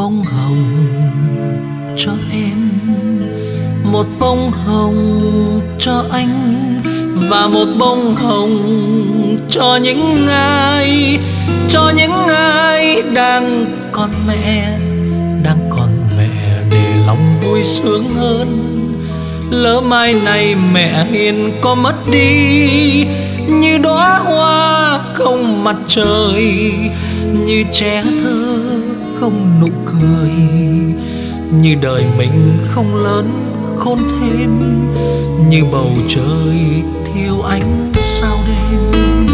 bông hồng cho em, một bông hồng cho anh, và một bông hồng cho những ai đang còn mẹ để lòng vui sướng hơn. Lỡ mai này mẹ hiền có mất đi, như đóa hoa không mặt trời, như trẻ thơ không nụ cười, như đời mình không lớn khôn thêm, như bầu trời thiếu ánh sao đêm.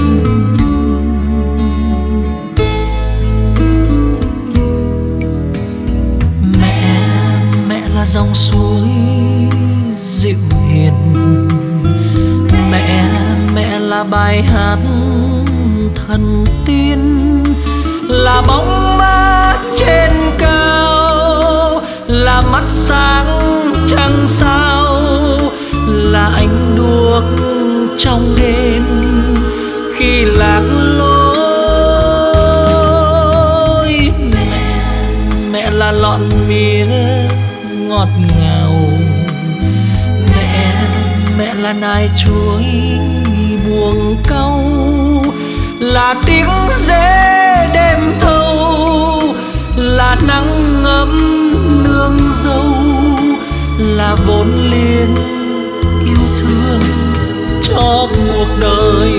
Mẹ là dòng suối dịu hiền, mẹ là bài hát thần tiên, là bóng mát trên cao, là mắt sáng trăng sao, là ánh đuốc trong đêm khi lạc lối. Mẹ là lọn mía ngọt ngào, mẹ là nai chuối buồng cau, là tiếng rẽ đêm thâu, là nắng ấm nương dâu, là vốn liếng yêu thương cho cuộc đời.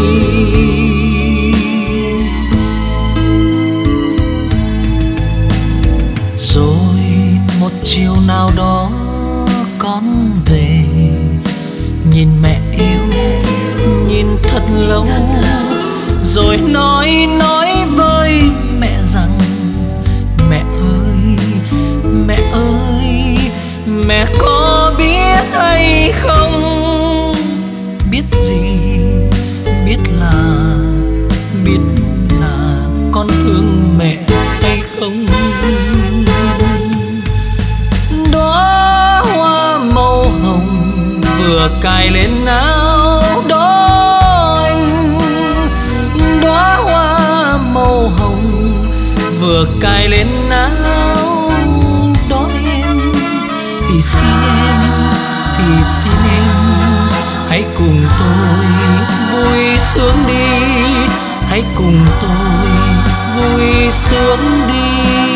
Rồi một chiều nào đó con về, nhìn mẹ yêu, nhìn thật lâu, rồi nói với mẹ rằng mẹ ơi, mẹ có biết hay không? Biết gì? Biết là con thương mẹ hay không? Đóa hoa màu hồng vừa cài lên áo đó anh, đóa hoa màu hồng vừa cài lên áo đó em, thì xin em hãy cùng tôi vui sướng đi, hãy cùng tôi vui sướng đi.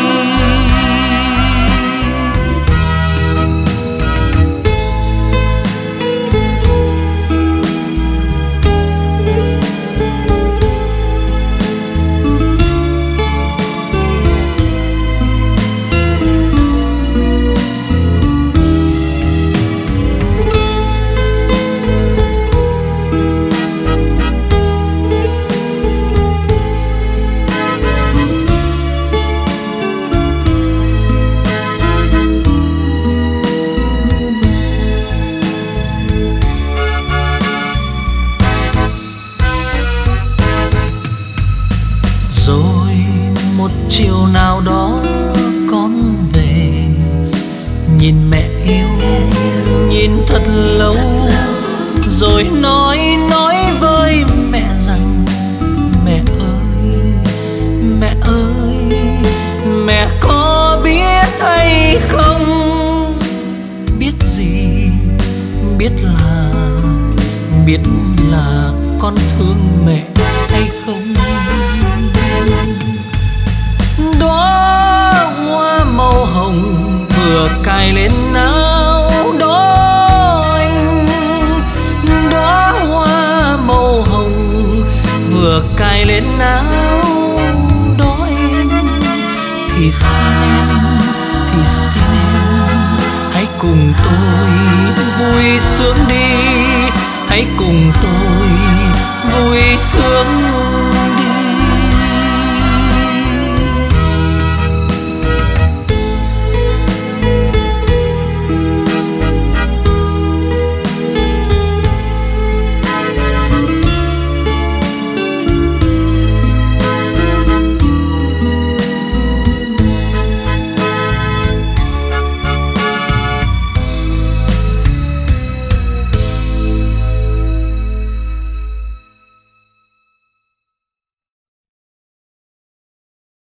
Rồi một chiều nào đó con về, nhìn mẹ yêu, nhìn thật lâu, rồi nói với mẹ rằng mẹ ơi, mẹ có biết hay không? Biết gì? Biết là con thương mẹ hay không? Đóa hoa màu hồng vừa cài lên áo đó anh, đóa hoa màu hồng vừa cài lên áo đó em, thì xin em hãy cùng tôi vui sướng đi, hãy cùng tôi